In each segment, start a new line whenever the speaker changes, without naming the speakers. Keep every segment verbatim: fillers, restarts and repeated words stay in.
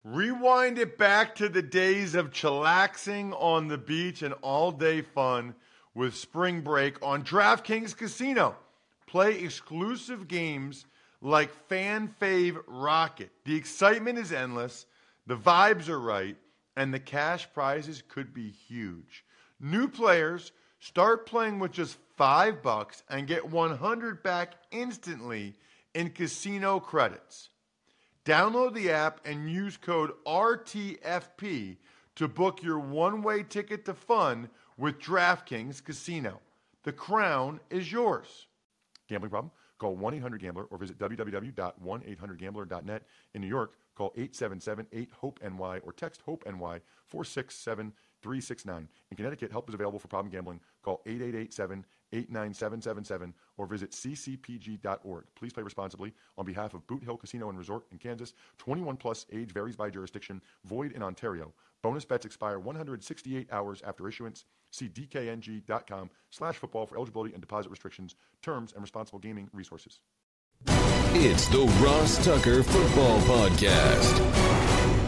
Rewind it back to the days of chillaxing on the beach and all-day fun with Spring Break on DraftKings Casino. Play exclusive games like Fan Fave Rocket. The excitement is endless, the vibes are right, and the cash prizes could be huge. New players start playing with just five bucks and get one hundred back instantly in casino credits. Download the app and use code R T F P to book your one-way ticket to fun with DraftKings Casino. The crown is yours. Gambling problem? Call one eight hundred gambler or visit w w w dot one eight hundred gambler dot net. In New York, call eight seven seven eight hope N Y or text HOPE-NY four six seven three six nine. In Connecticut, help is available for problem gambling. Call eight eight eight seven eight nine seven seven seven or visit c c p g dot org. Please play responsibly. On behalf of Boot Hill Casino and Resort in Kansas, twenty-one plus, age varies by jurisdiction, void in Ontario. Bonus bets expire one hundred sixty-eight hours after issuance. See d k n g dot com slash football for eligibility and deposit restrictions, terms, and responsible gaming resources.
It's the Ross Tucker Football Podcast.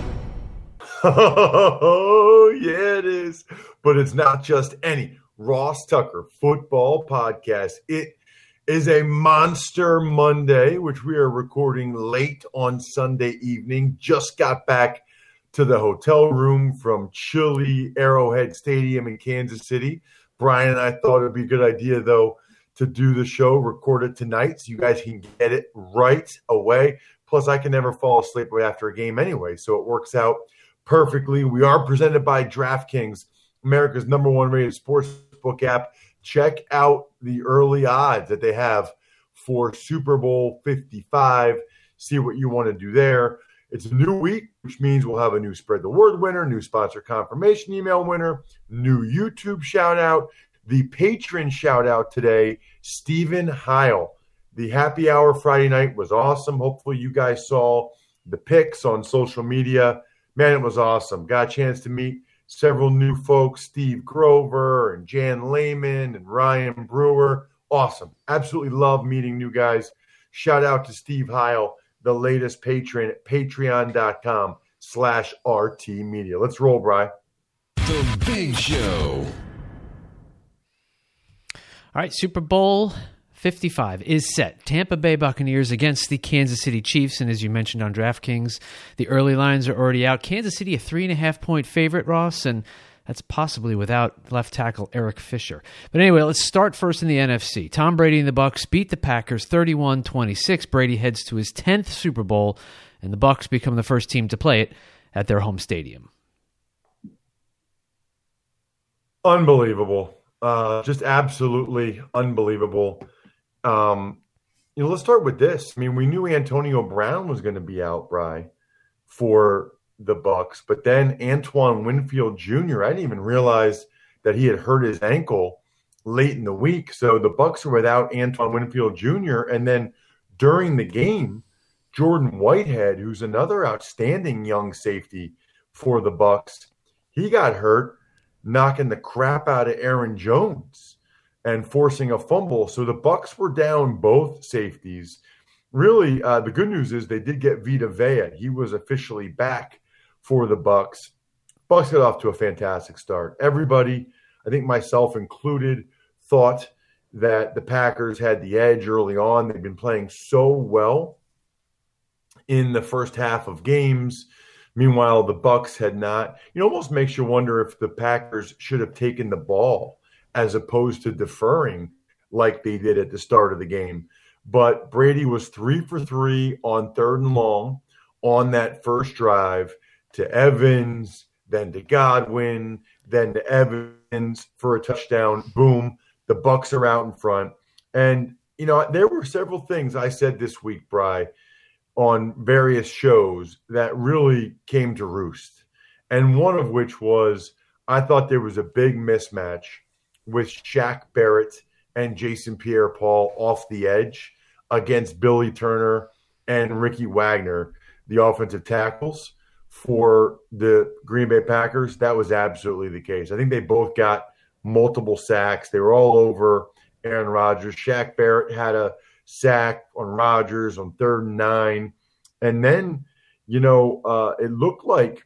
Oh, yeah, it is. But it's not just any Ross Tucker Football Podcast. It is a Monster Monday, which we are recording late on Sunday evening. Just got back to the hotel room from chilly Arrowhead Stadium in Kansas City. Brian and I thought it would be a good idea, though, to do the show, record it tonight so you guys can get it right away. Plus, I can never fall asleep right after a game anyway, so it works out perfectly. We are presented by DraftKings, America's number one rated sportsbook app. Check out the early odds that they have for Super Bowl fifty-five. See what you want to do there. It's a new week, which means we'll have a new Spread the Word winner, new sponsor confirmation email winner, new YouTube shout-out. The patron shout-out today, Stephen Heil. The happy hour Friday night was awesome. Hopefully you guys saw the pics on social media. Man, it was awesome. Got a chance to meet several new folks, Steve Grover and Jan Lehman and Ryan Brewer. Awesome. Absolutely love meeting new guys. Shout out to Steve Heil, the latest patron at patreon.com slash RT Media. Let's roll, Bri.
The Big Show.
All right, Super Bowl fifty-five is set. Tampa Bay Buccaneers against the Kansas City Chiefs, and as you mentioned on DraftKings, the early lines are already out. Kansas City a three and a half point favorite, Ross, and that's possibly without left tackle Eric Fisher. But anyway, let's start first in the N F C. Tom Brady and the Bucs beat the Packers thirty-one twenty-six. Brady heads to his tenth Super Bowl, and the Bucs become the first team to play it at their home stadium.
Unbelievable. Uh, just absolutely unbelievable. Um, you know, let's start with this. I mean, we knew Antonio Brown was going to be out, Bri, for the Bucs, but then Antoine Winfield Junior, I didn't even realize that he had hurt his ankle late in the week. So the Bucs were without Antoine Winfield Junior And then during the game, Jordan Whitehead, who's another outstanding young safety for the Bucs, he got hurt, knocking the crap out of Aaron Jones and forcing a fumble. So the Bucs were down both safeties. Really, uh, the good news is they did get Vita Vea. He was officially back for the Bucs. Bucs got off to a fantastic start. Everybody, I think myself included, thought that the Packers had the edge early on. They've been playing so well in the first half of games. Meanwhile, the Bucs had not. It almost makes you wonder if the Packers should have taken the ball as opposed to deferring like they did at the start of the game. But Brady was three for three on third and long on that first drive to Evans, then to Godwin, then to Evans for a touchdown. Boom, the Bucs are out in front. And, you know, there were several things I said this week, Bri, on various shows that really came to roost. And one of which was I thought there was a big mismatch with Shaq Barrett and Jason Pierre-Paul off the edge against Billy Turner and Ricky Wagner, the offensive tackles for the Green Bay Packers. That was absolutely the case. I think they both got multiple sacks. They were all over Aaron Rodgers. Shaq Barrett had a sack on Rodgers on third and nine. And then, you know, uh, it looked like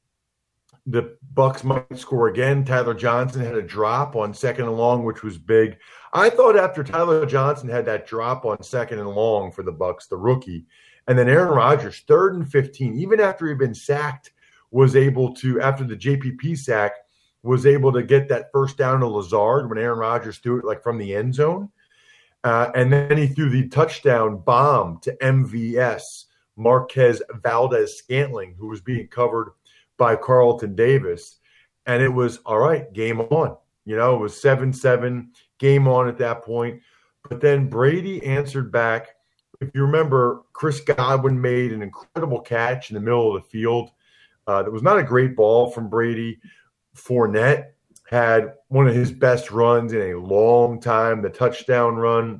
the Bucs might score again. Tyler Johnson had a drop on second and long, which was big. I thought after Tyler Johnson had that drop on second and long for the Bucs, the rookie, and then Aaron Rodgers, third and fifteen, even after he'd been sacked, was able to, after the J P P sack, was able to get that first down to Lazard when Aaron Rodgers threw it like from the end zone. Uh, and then he threw the touchdown bomb to M V S, Marquez Valdez-Scantling, who was being covered by Carlton Davis. And it was, all right, game on. You know, it was seven seven, game on at that point. But then Brady answered back. If you remember, Chris Godwin made an incredible catch in the middle of the field. Uh, that was not a great ball from Brady. Fournette had one of his best runs in a long time, the touchdown run.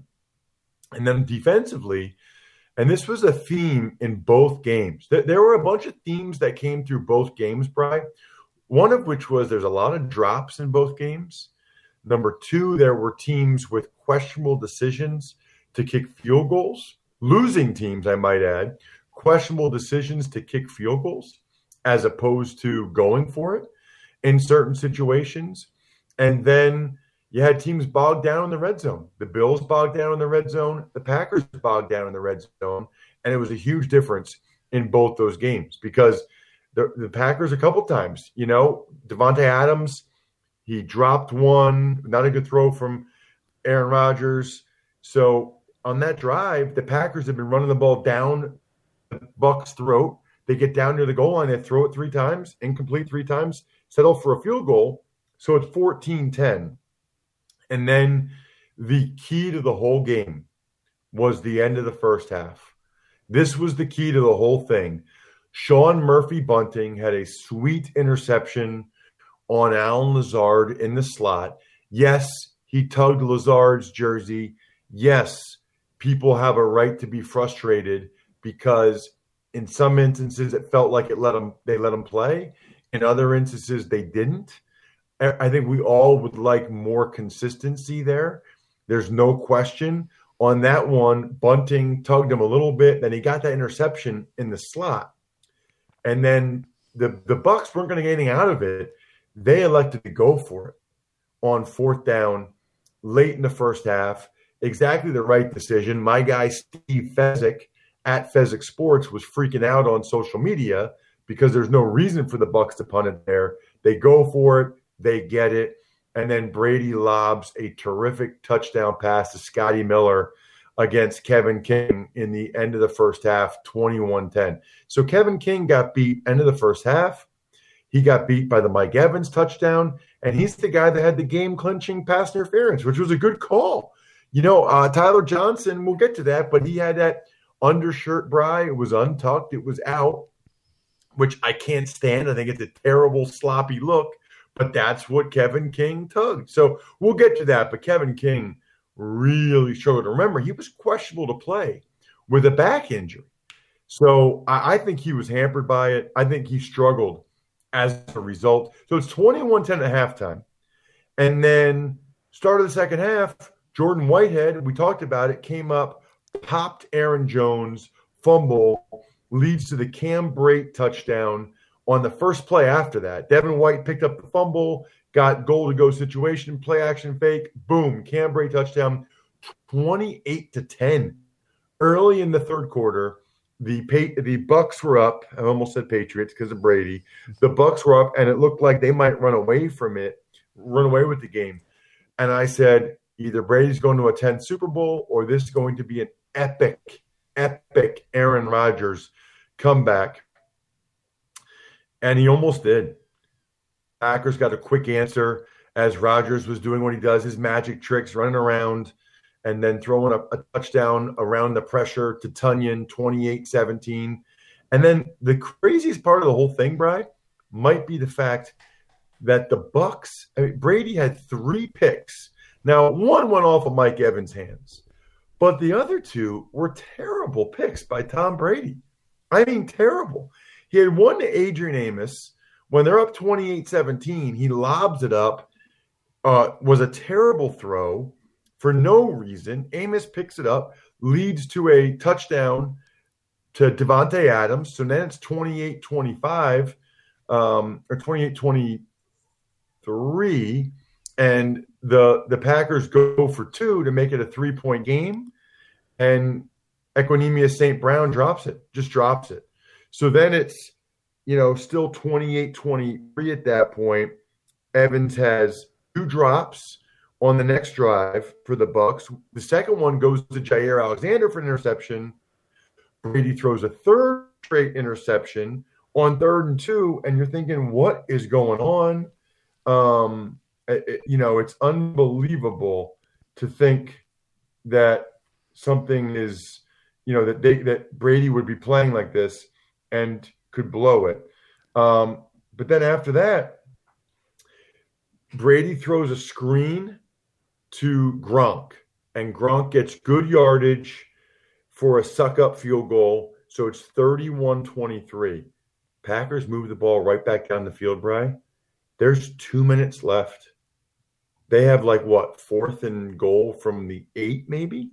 And then defensively, and this was a theme in both games. There were a bunch of themes that came through both games, Bri. One of which was there's a lot of drops in both games. Number two, there were teams with questionable decisions to kick field goals. Losing teams, I might add, questionable decisions to kick field goals as opposed to going for it in certain situations. And then you had teams bogged down in the red zone. The Bills bogged down in the red zone. The Packers bogged down in the red zone. And it was a huge difference in both those games because the, the Packers a couple times, you know, Devontae Adams, he dropped one, not a good throw from Aaron Rodgers. So on that drive, the Packers have been running the ball down the Bucs' throat. They get down near the goal line, they throw it three times, incomplete three times, settle for a field goal. So it's fourteen ten. And then the key to the whole game was the end of the first half. This was the key to the whole thing. Sean Murphy-Bunting had a sweet interception on Allen Lazard in the slot. Yes, he tugged Lazard's jersey. Yes, people have a right to be frustrated because in some instances it felt like it let them, they let him play. In other instances, they didn't. I think we all would like more consistency there. There's no question. On that one, Bunting tugged him a little bit. Then he got that interception in the slot. And then the, the Bucs weren't going to get anything out of it. They elected to go for it on fourth down late in the first half. Exactly the right decision. My guy, Steve Fezzik, at Fezzik Sports, was freaking out on social media because there's no reason for the Bucs to punt it there. They go for it. They get it. And then Brady lobs a terrific touchdown pass to Scotty Miller against Kevin King in the end of the first half, twenty-one ten. So Kevin King got beat end of the first half. He got beat by the Mike Evans touchdown, and he's the guy that had the game-clinching pass interference, which was a good call. You know, uh, Tyler Johnson, we'll get to that, but he had that undershirt, Bri. It was untucked. It was out, which I can't stand. I think it's a terrible, sloppy look. But that's what Kevin King tugged. So we'll get to that. But Kevin King really struggled. Remember, he was questionable to play with a back injury. So I, I think he was hampered by it. I think he struggled as a result. So it's twenty-one ten at halftime. And then start of the second half, Jordan Whitehead, we talked about it, came up, popped Aaron Jones, fumble, leads to the Cam Brate touchdown. On the first play after that, Devin White picked up the fumble, got goal-to-go situation, play action fake, boom, Cam Brate touchdown, twenty-eight to ten. Early in the third quarter, the the Bucs were up. I almost said Patriots because of Brady. The Bucs were up, and it looked like they might run away from it, run away with the game. And I said, either Brady's going to attend Super Bowl or this is going to be an epic, epic Aaron Rodgers comeback. And he almost did. Packers got a quick answer as Rodgers was doing what he does, his magic tricks, running around and then throwing a, a touchdown around the pressure to Tunyon, twenty-eight seventeen. And then the craziest part of the whole thing, Bri, might be the fact that the Bucs, I mean, Brady had three picks. Now, one went off of Mike Evans' hands, but the other two were terrible picks by Tom Brady. I mean, terrible. He had one to Adrian Amos. When they're up twenty-eight seventeen, he lobs it up. Uh, was a terrible throw for no reason. Amos picks it up, leads to a touchdown to Devontae Adams. So then it's twenty-eight twenty-five um, or twenty-eight twenty-three, and the the Packers go for two to make it a three-point game, and Equanimeous Saint Brown drops it, just drops it. So then it's, you know, still twenty-eight twenty-three at that point. Evans has two drops on the next drive for the Bucks. The second one goes to Jair Alexander for an interception. Brady throws a third straight interception on third and two, and you're thinking, what is going on? Um, it, you know, it's unbelievable to think that something is, you know, that they that Brady would be playing like this and could blow it. Um, but then after that, Brady throws a screen to Gronk, and Gronk gets good yardage for a suck-up field goal, so it's thirty-one twenty-three. Packers move the ball right back down the field, Bri. There's two minutes left. They have, like, what, fourth and goal from the eight, maybe?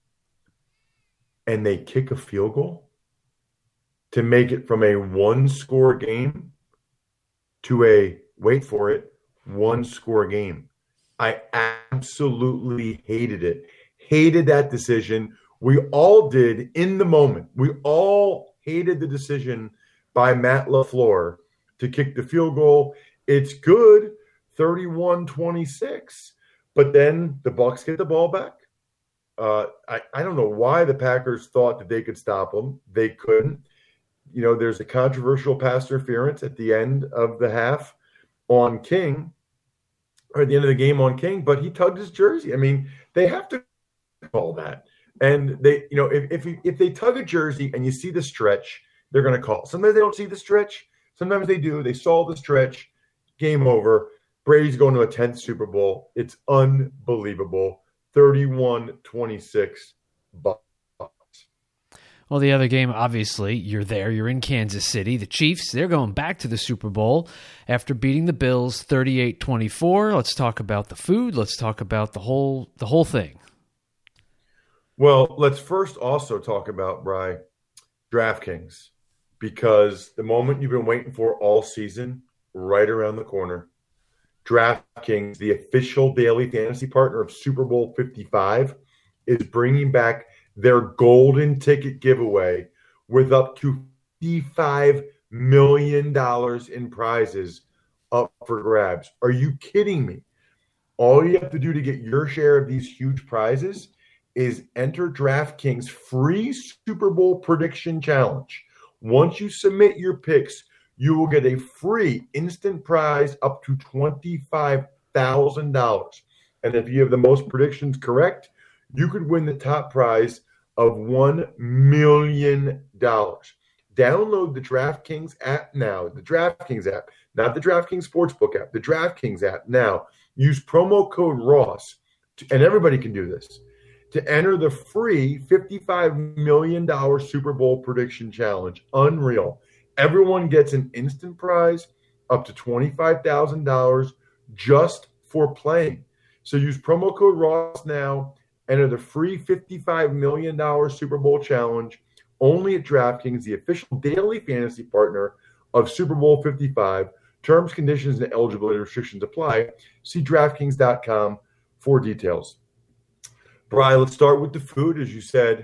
And they kick a field goal to make it from a one-score game to a, wait for it, one-score game. I absolutely hated it. Hated that decision. We all did in the moment. We all hated the decision by Matt LaFleur to kick the field goal. It's good, thirty-one twenty-six. But then the Bucs get the ball back. Uh, I, I don't know why the Packers thought that they could stop them. They couldn't. You know, there's a controversial pass interference at the end of the half on King, or at the end of the game on King, but he tugged his jersey. I mean, they have to call that. And they, you know, if if, if they tug a jersey and you see the stretch, they're going to call. Sometimes they don't see the stretch. Sometimes they do. They saw the stretch. Game over. Brady's going to a tenth Super Bowl. It's unbelievable. thirty-one twenty-six Bucks.
Well, the other game, obviously, you're there. You're in Kansas City. The Chiefs, they're going back to the Super Bowl after beating the Bills thirty-eight twenty-four. Let's talk about the food. Let's talk about the whole the whole thing.
Well, let's first also talk about, Bri, DraftKings, because the moment you've been waiting for all season, right around the corner. DraftKings, the official daily fantasy partner of Super Bowl fifty-five, is bringing back their golden ticket giveaway with up to fifty-five million dollars in prizes up for grabs. Are you kidding me? All you have to do to get your share of these huge prizes is enter DraftKings free Super Bowl prediction challenge. Once you submit your picks, you will get a free instant prize up to twenty-five thousand dollars. And if you have the most predictions correct, you could win the top prize of one million dollars. Download the DraftKings app now, the DraftKings app, not the DraftKings Sportsbook app, the DraftKings app now. Use promo code Ross, to, and everybody can do this, to enter the free fifty-five million dollars Super Bowl prediction challenge. Unreal. Everyone gets an instant prize up to twenty-five thousand dollars just for playing. So use promo code Ross now. Enter the free fifty-five million dollars Super Bowl challenge only at DraftKings, the official daily fantasy partner of Super Bowl fifty-five. Terms, conditions, and eligibility restrictions apply. See DraftKings dot com for details. Brian, let's start with the food. As you said,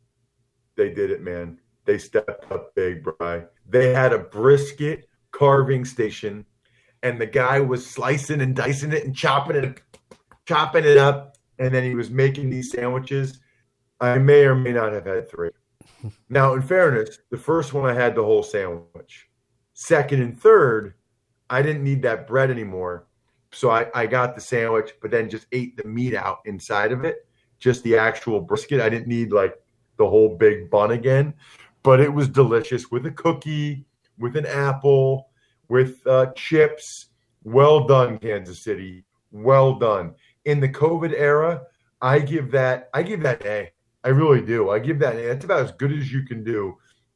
they did it, man. They stepped up big, Brian. They had a brisket carving station, and the guy was slicing and dicing it and chopping it, chopping it up, and then he was making these sandwiches. I may or may not have had three. Now, in fairness, the first one I had the whole sandwich. Second and third, I didn't need that bread anymore, so I, I got the sandwich, but then just ate the meat out inside of it, just the actual brisket. I didn't need, like, the whole big bun again. But it was delicious with a cookie, with an apple, with uh, chips. Well done, Kansas City. Well done. In the COVID era, I give that I give that an A. I really do. I give that an A. That's about as good as you can do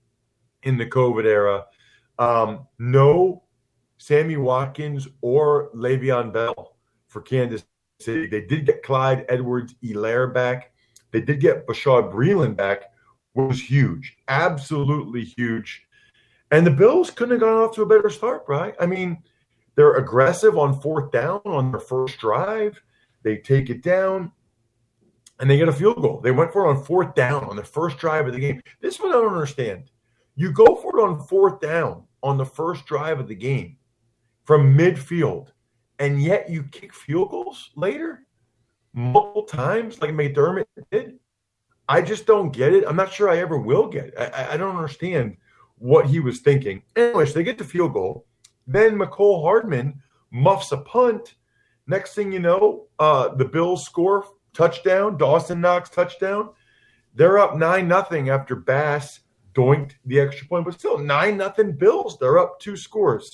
in the COVID era. Um, no Sammy Watkins or Le'Veon Bell for Kansas City. They did get Clyde Edwards-Helaire back. They did get Bashaud Breeland back, was huge, absolutely huge. And the Bills couldn't have gone off to a better start, right? I mean, they're aggressive on fourth down on their first drive. They take it down, and they get a field goal. They went for it on fourth down on the first drive of the game. This is what I don't understand. You go for it on fourth down on the first drive of the game from midfield, and yet you kick field goals later multiple times like McDermott did. I just don't get it. I'm not sure I ever will get it. I, I don't understand what he was thinking. Anyways, they get the field goal. Then McCole Hardman muffs a punt. Next thing you know, uh, the Bills score touchdown. Dawson Knox touchdown. They're up nine nothing after Bass doinked the extra point, but still nine nothing Bills. They're up two scores.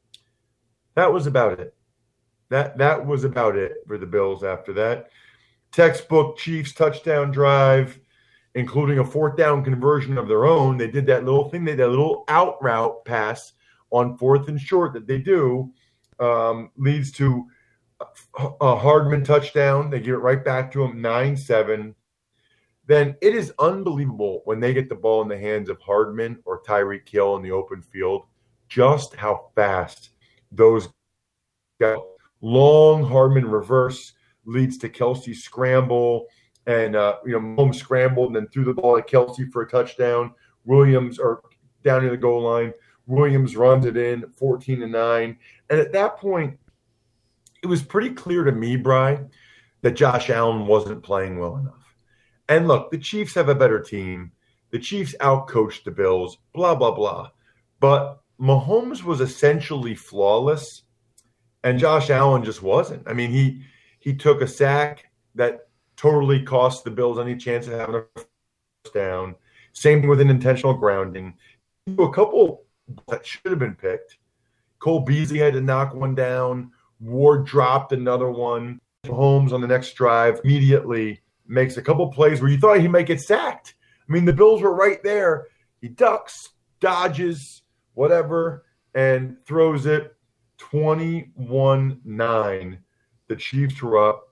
That was about it. That that was about it for the Bills after that. Textbook Chiefs touchdown drive, including a fourth down conversion of their own. They did that little thing, they did that little out route pass on fourth and short that they do, um, leads to a, a Hardman touchdown. They give it right back to him, nine seven. Then it is unbelievable when they get the ball in the hands of Hardman or Tyreek Hill in the open field, just how fast those guys. Long Hardman reverse leads to Kelce scramble, and uh, you know Mahomes scrambled and then threw the ball at Kelce for a touchdown. Williams or down near the goal line. Williams runs it in, fourteen to nine. And at that point, it was pretty clear to me, Bri, that Josh Allen wasn't playing well enough. And look, the Chiefs have a better team. The Chiefs outcoached the Bills, blah, blah, blah. But Mahomes was essentially flawless, and Josh Allen just wasn't. I mean, he he took a sack that totally cost the Bills any chance of having a first down. Same thing with an intentional grounding. A couple that should have been picked. Cole Beasley had to knock one down. Ward dropped another one. Mahomes on the next drive immediately makes a couple plays where you thought he might get sacked. I mean, the Bills were right there. He ducks, dodges, whatever, and throws it twenty-one nine. The Chiefs were up.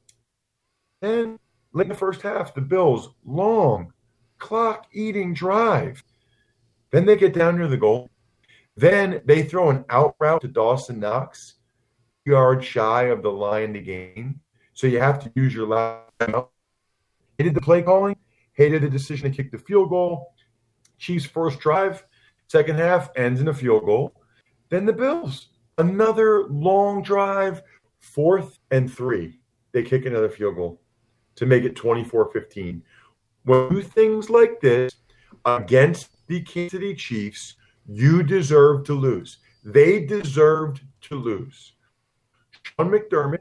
And late in the first half, the Bills, long, clock-eating drive. Then they get down near the goal. Then they throw an out route to Dawson Knox, yard shy of the line to gain. So you have to use your last out. Hated the play calling, hated the decision to kick the field goal. Chiefs' first drive, second half, ends in a field goal. Then the Bills, another long drive, fourth and three. They kick another field goal to make it twenty-four fifteen. When you do things like this against the Kansas City Chiefs, you deserve to lose. They deserved to lose. Sean McDermott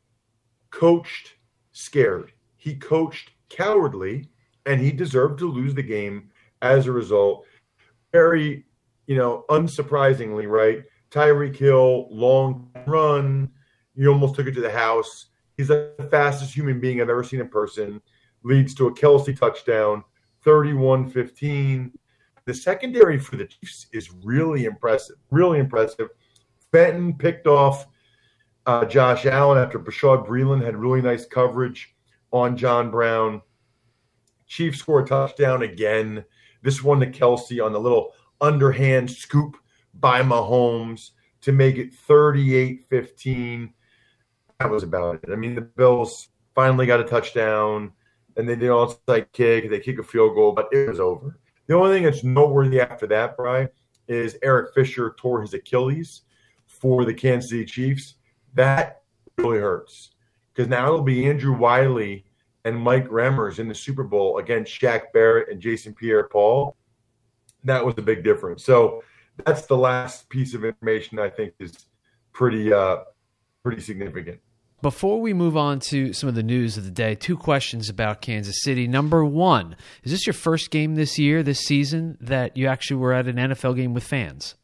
coached scared. He coached cowardly, and he deserved to lose the game as a result. Very, you know, unsurprisingly, right? Tyreek Hill, long run. He almost took it to the house. He's the fastest human being I've ever seen in person. Leads to a Kelce touchdown, thirty-one fifteen. The secondary for the Chiefs is really impressive, really impressive. Fenton picked off uh, Josh Allen after Bashaud Breeland had really nice coverage on John Brown. Chiefs score a touchdown again. This one to Kelce on the little underhand scoop by Mahomes to make it thirty-eight fifteen. That was about it. I mean, the Bills finally got a touchdown, and they did an onside kick. They kick a field goal, but it was over. The only thing that's noteworthy after that, Bri, is Eric Fisher tore his Achilles for the Kansas City Chiefs. That really hurts because now it'll be Andrew Wiley and Mike Remmers in the Super Bowl against Shaq Barrett and Jason Pierre-Paul. That was a big difference. So that's the last piece of information I think is pretty, uh, pretty significant.
Before we move on to some of the news of the day, two questions about Kansas City. Number one, is this your first game this year, this season, that you actually were at an N F L game with fans?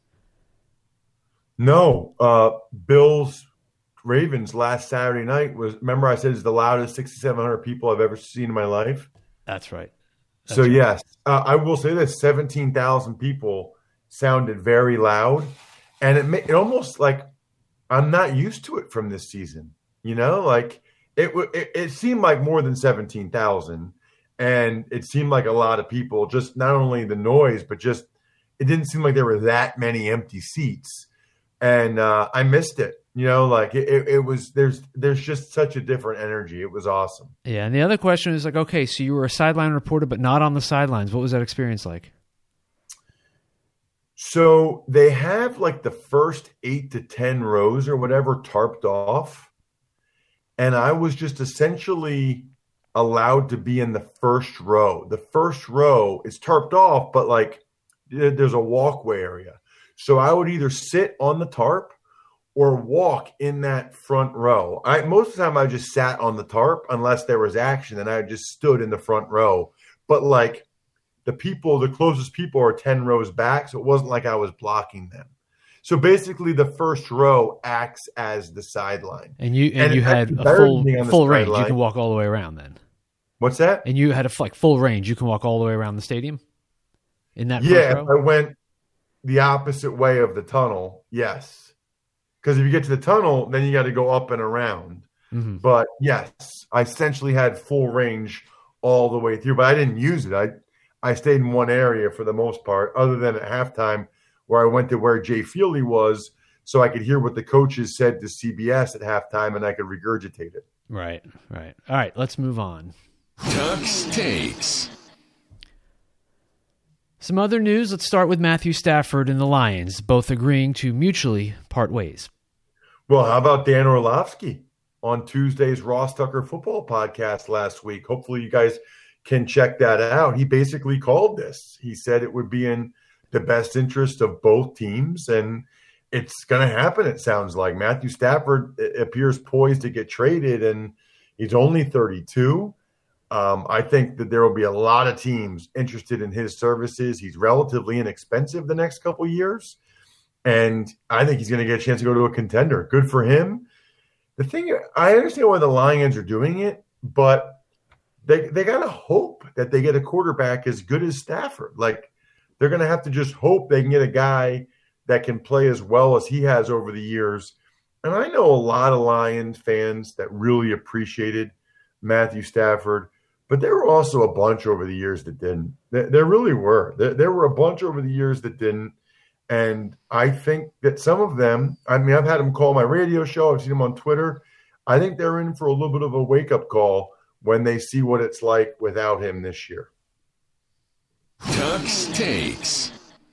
No. Uh, Bills Ravens last Saturday night was, remember I said it's the loudest sixty-seven hundred people I've ever seen in my life?
That's right. That's
so,
right.
yes, uh, I will say this, seventeen thousand people sounded very loud. And it, it almost like I'm not used to it from this season. You know, like it, it, it seemed like more than seventeen thousand. And it seemed like a lot of people, just not only the noise, but just it didn't seem like there were that many empty seats. And uh, I missed it. You know, like it, it, it was there's there's just such a different energy. It was awesome.
Yeah. And the other question is like, okay, so you were a sideline reporter, but not on the sidelines. What was that experience like?
So they have like the first eight to ten rows or whatever tarped off. And I was just essentially allowed to be in the first row. The first row is tarped off, but like there's a walkway area. So I would either sit on the tarp or walk in that front row. I most of the time I just sat on the tarp unless there was action, and I just stood in the front row. But like the people, the closest people are ten rows back, so it wasn't like I was blocking them. So basically the first row acts as the sideline.
And you and,
And
you
it
had
actually
a
buried
full
me on the
full range. You
sideline.
can walk all the way around then.
What's that?
And you had a like full range. You can walk all the way around the stadium in that
Yeah,
first
if
row?
I went the opposite way of the tunnel, yes. Because if you get to the tunnel, then you got to go up and around.
Mm-hmm.
But yes, I essentially had full range all the way through, but I didn't use it. I I stayed in one area for the most part, other than at halftime where I went to where Jay Feely was so I could hear what the coaches said to C B S at halftime and I could regurgitate it.
Right, right. All right, let's move on.
Tux Takes.
Some other news. Let's start with Matthew Stafford and the Lions, both agreeing to mutually part ways.
Well, how about Dan Orlovsky on Tuesday's Ross Tucker Football Podcast last week? Hopefully you guys can check that out. He basically called this. He said it would be in the best interest of both teams, and it's going to happen, it sounds like. Matthew Stafford appears poised to get traded, and he's only thirty-two. Um, I think that there will be a lot of teams interested in his services. He's relatively inexpensive the next couple of years, and I think he's going to get a chance to go to a contender. Good for him. The thing, I understand why the Lions are doing it, but they they got to hope that they get a quarterback as good as Stafford. Like, they're going to have to just hope they can get a guy that can play as well as he has over the years. And I know a lot of Lions fans that really appreciated Matthew Stafford, but there were also a bunch over the years that didn't. There, there really were. There, there were a bunch over the years that didn't. And I think that some of them, I mean, I've had them call my radio show. I've seen them on Twitter. I think they're in for a little bit of a wake-up call when they see what it's like without him this year.
Tux Takes.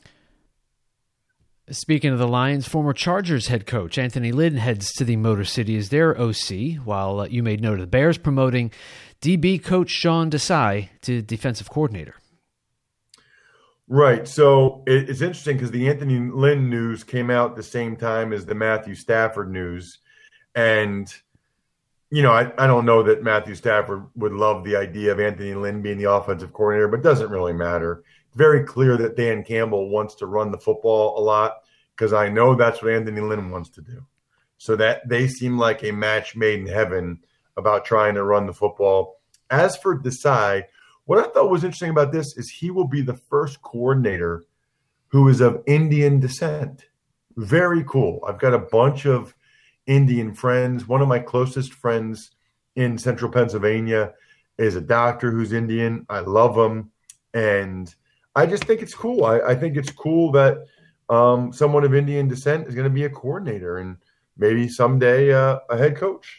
Speaking of the Lions, former Chargers head coach Anthony Lynn heads to the Motor City as their O C, while uh, you made note of the Bears promoting D B coach Sean Desai to defensive coordinator.
Right. So it, it's interesting because the Anthony Lynn news came out at the same time as the Matthew Stafford news. And, you know, I, I don't know that Matthew Stafford would love the idea of Anthony Lynn being the offensive coordinator, but it doesn't really matter. Very clear that Dan Campbell wants to run the football a lot because I know that's what Anthony Lynn wants to do. So that they seem like a match made in heaven about trying to run the football. As for Desai, what I thought was interesting about this is he will be the first coordinator who is of Indian descent. Very cool. I've got a bunch of Indian friends. One of my closest friends in central Pennsylvania is a doctor who's Indian. I love him. And I just think it's cool. I, I think it's cool that um, someone of Indian descent is going to be a coordinator and maybe someday uh, a head coach.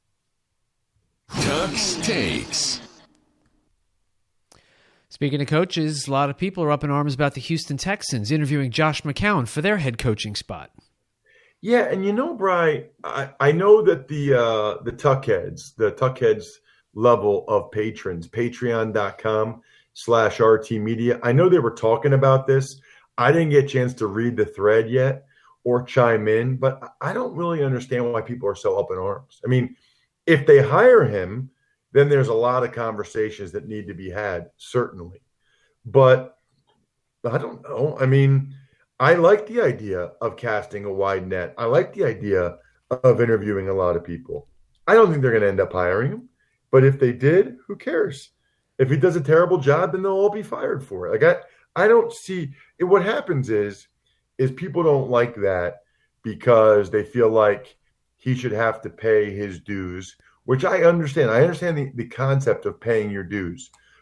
Tux Takes.
Speaking of coaches, a lot of people are up in arms about the Houston Texans interviewing Josh McCown for their head coaching spot.
Yeah, and you know, Bri, I, I know that the uh, the Tuckheads, the Tuckheads level of patrons, patreon.com slash RT Media, I know they were talking about this. I didn't get a chance to read the thread yet or chime in, but I don't really understand why people are so up in arms. I mean, if they hire him, then there's a lot of conversations that need to be had, certainly. But I don't know. I mean, I like the idea of casting a wide net. I like the idea of interviewing a lot of people. I don't think they're going to end up hiring him. But if they did, who cares? If he does a terrible job, then they'll all be fired for it. Like I, I don't see it. What happens is, is people don't like that because they feel like he should have to pay his dues, which I understand. I understand the, the concept of paying your dues.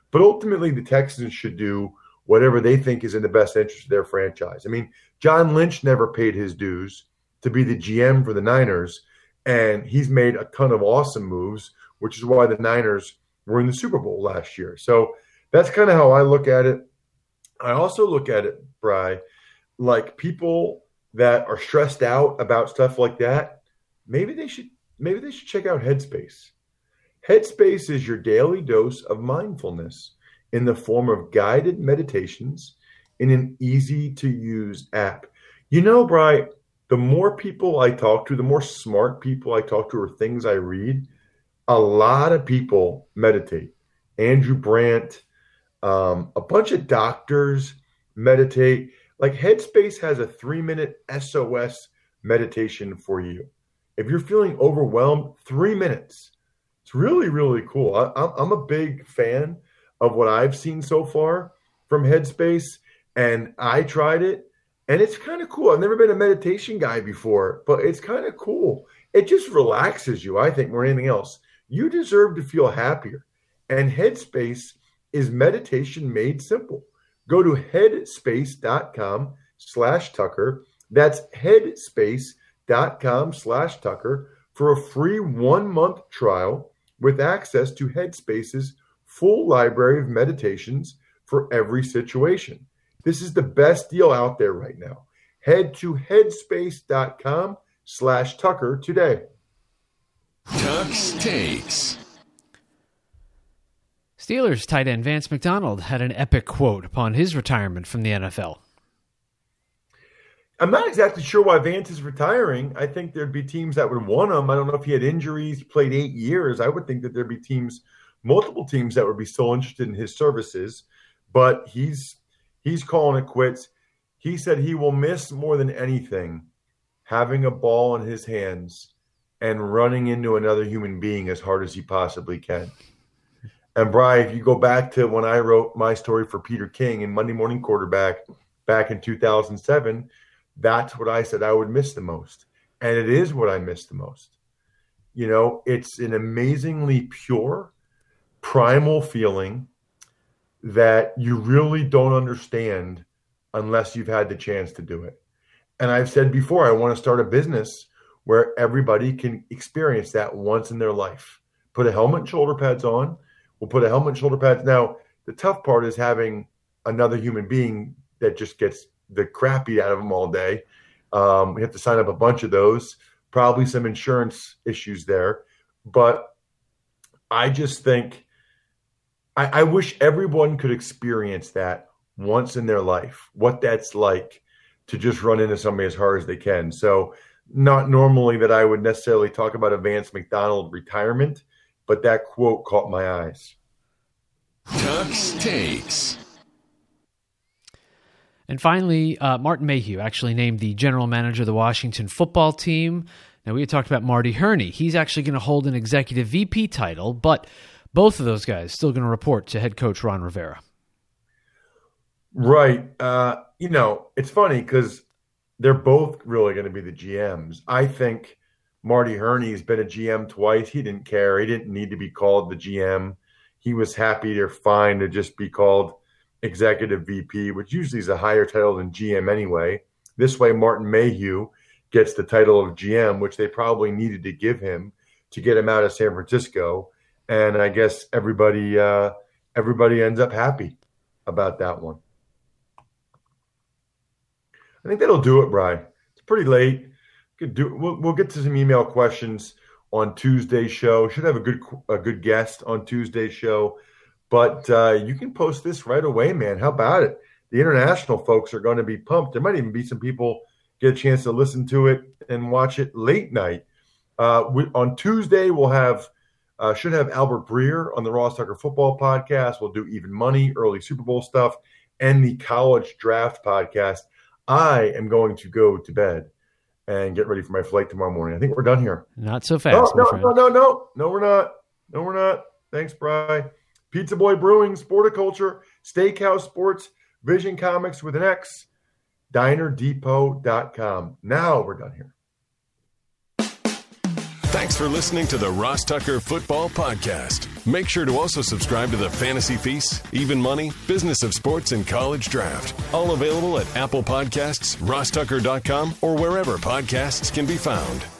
But ultimately, the Texans should do whatever they think is in the best interest of their franchise. I mean, John Lynch never paid his dues to be the G M for the Niners, and he's made a ton of awesome moves, which is why the Niners were in the Super Bowl last year. So that's kind of how I look at it. I also look at it, Bri, like people that are stressed out about stuff like that, maybe they should maybe they should check out Headspace. Headspace is your daily dose of mindfulness in the form of guided meditations in an easy-to-use app. You know, Bri, the more people I talk to, the more smart people I talk to or things I read, a lot of people meditate. Andrew Brandt, um, a bunch of doctors meditate. Like Headspace has a three-minute S O S meditation for you. If you're feeling overwhelmed, three minutes. It's really, really cool. I, I'm a big fan of what I've seen so far from Headspace, and I tried it, and it's kind of cool. I've never been a meditation guy before, but it's kind of cool. It just relaxes you, I think, more than anything else. You deserve to feel happier, and Headspace is meditation made simple. Go to headspace.com slash Tucker. That's headspace.com slash Tucker for a free one-month trial with access to Headspace's full library of meditations for every situation. This is the best deal out there right now. Head to headspace.com slash Tucker today.
Tuck's Takes.
Steelers tight end Vance McDonald had an epic quote upon his retirement from the N F L.
I'm not exactly sure why Vance is retiring. I think there'd be teams that would want him. I don't know if he had injuries. He played eight years. I would think that there'd be teams, multiple teams that would be still interested in his services. But he's he's calling it quits. He said he will miss more than anything having a ball in his hands and running into another human being as hard as he possibly can. And, Bri, if you go back to when I wrote my story for Peter King in Monday Morning Quarterback back in two thousand seven, that's what I said I would miss the most. And it is what I miss the most. You know, it's an amazingly pure, primal feeling that you really don't understand unless you've had the chance to do it. And I've said before, I want to start a business where everybody can experience that once in their life. Put a helmet and shoulder pads on. We'll put a helmet and shoulder pads. Now, the tough part is having another human being that just gets the crap beat out of them all day. Um, we have to sign up a bunch of those, probably some insurance issues there. But I just think I, I wish everyone could experience that once in their life, what that's like to just run into somebody as hard as they can. So not normally that I would necessarily talk about a Vance McDonald retirement, but that quote caught my eyes.
Tuck's Takes.
And finally, uh, Martin Mayhew actually named the general manager of the Washington football team. Now, we had talked about Marty Hurney. He's actually going to hold an executive V P title, but both of those guys still going to report to head coach Ron Rivera.
Right. Uh, you know, it's funny because they're both really going to be the G Ms. I think Marty Hurney has been a G M twice. He didn't care. He didn't need to be called the G M. He was happy or fine to just be called executive V P, which usually is a higher title than G M anyway. This way, Martin Mayhew gets the title of G M, which they probably needed to give him to get him out of San Francisco. And I guess everybody uh, everybody ends up happy about that one. I think that'll do it, Brian. It's pretty late. Could do. We'll, we'll get to some email questions on Tuesday's show. Should have a good a good guest on Tuesday's show. But uh, you can post this right away, man. How about it? The international folks are going to be pumped. There might even be some people get a chance to listen to it and watch it late night. Uh, we, on Tuesday, we'll have uh, should have Albert Breer on the Ross Tucker Football Podcast. We'll do Even Money, early Super Bowl stuff, and the College Draft Podcast. I am going to go to bed and get ready for my flight tomorrow morning. I think we're done here.
Not so fast,
no,
my
no,
friend.
No, no, no. No, we're not. No, we're not. Thanks, Bri. Pizza Boy Brewing, Sporticulture, Steakhouse Sports, Vision Comics with an X, diner depot dot com. Now we're done here.
Thanks for listening to the Ross Tucker Football Podcast. Make sure to also subscribe to the Fantasy Feast, Even Money, Business of Sports, and College Draft. All available at Apple Podcasts, ross tucker dot com, or wherever podcasts can be found.